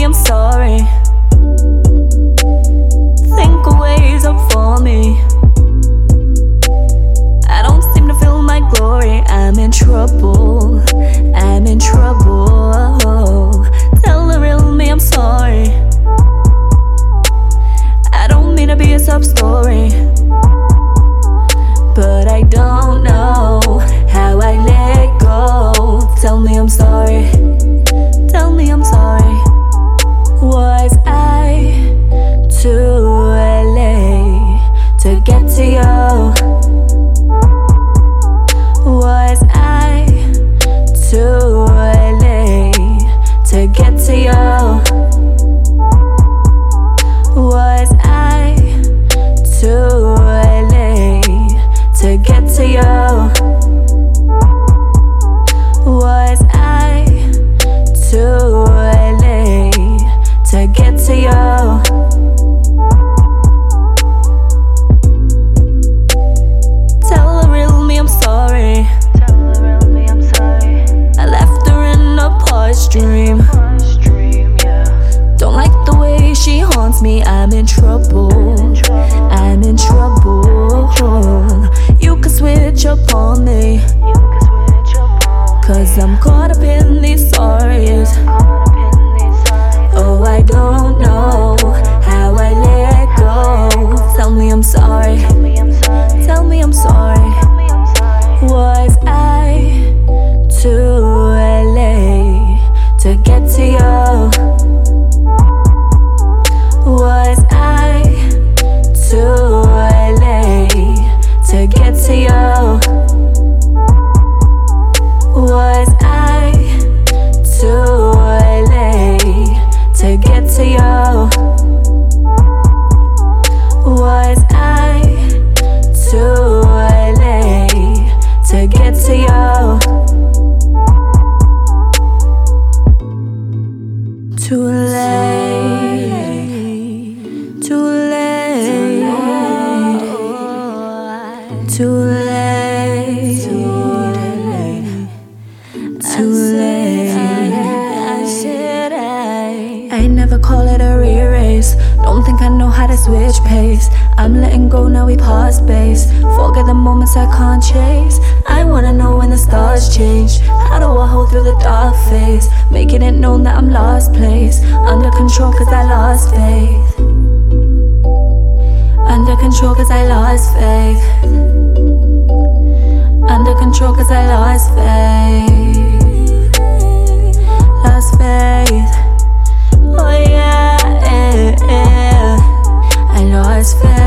I'm sorry. Think of ways up for me. I don't seem to feel my glory. I'm in trouble, I'm in trouble. Tell the real me I'm sorry. I don't mean to be a sub story, but I don't know how I let go. Tell me I'm sorry, tell me I'm sorry. Was I too late to get to you? Was I too late to get to you? Was I too late to get to you? Was I too late to get to you? Tell the real me I'm sorry. Tell the real me I'm sorry. I left her in a posh dream. Don't like the way she haunts me. I'm in trouble, I'm in trouble. You can switch up on me, cause I'm caught up in these stories. Oh, I don't know how I let go. Tell me I'm sorry, tell me I'm sorry. Was I too late to get to you? Was I too late to get to you? Was I too late to get to you? Was I too late to get to you? Too late, too late, too late, too late. I never call it a re-race. Don't think I know how to switch pace. I'm letting go, now we pause base. Forget the moments I can't chase. I wanna know when the stars change. How do I hold through the dark phase? Making it known that I'm lost place. Under control cause I lost faith. Under control cause I lost faith. Under control cause I lost faith. Lost faith. Oh yeah, yeah, yeah. I lost faith.